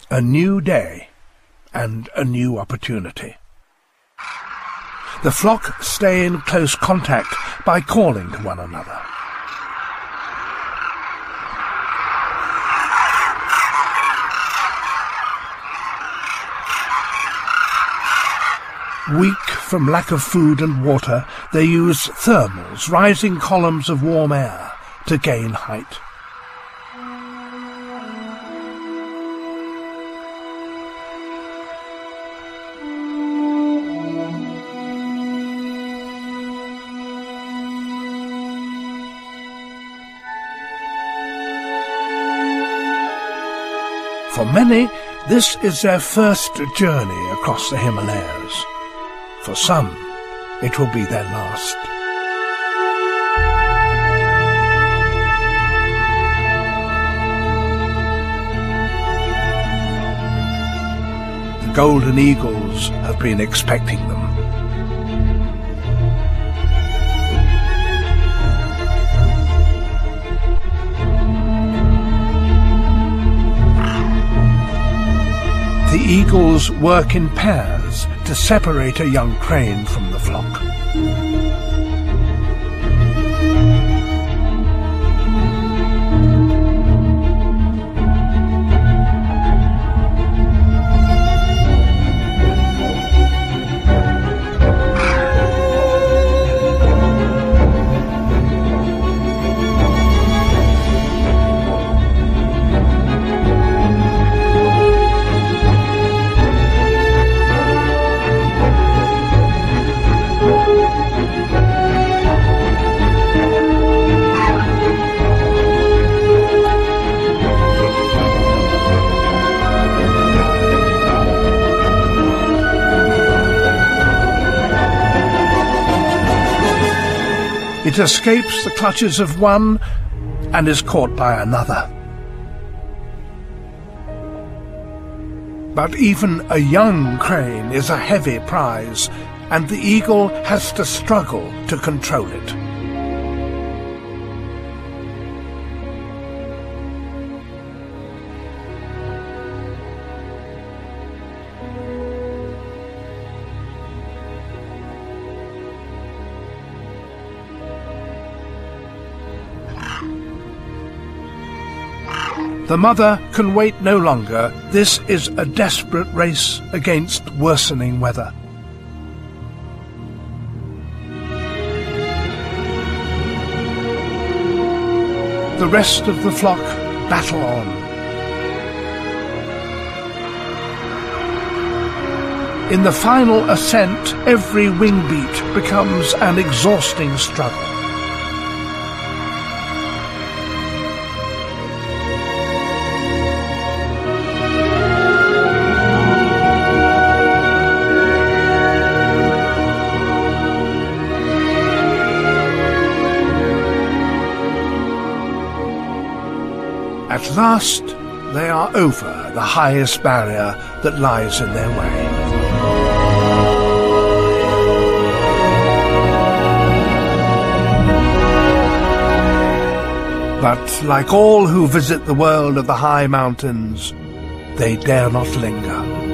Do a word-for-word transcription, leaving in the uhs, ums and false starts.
a new day and a new opportunity. The flock stay in close contact by calling to one another. Weak from lack of food and water, they use thermals, rising columns of warm air, to gain height. For many, this is their first journey across the Himalayas. For some, it will be their last. The golden eagles have been expecting them. The eagles work in pairs to separate a young crane from the flock. It escapes the clutches of one and is caught by another. But even a young crane is a heavy prize, and the eagle has to struggle to control it. The mother can wait no longer. This is a desperate race against worsening weather. The rest of the flock battle on. In the final ascent, every wing beat becomes an exhausting struggle. At last, they are over the highest barrier that lies in their way. But like all who visit the world of the high mountains, they dare not linger.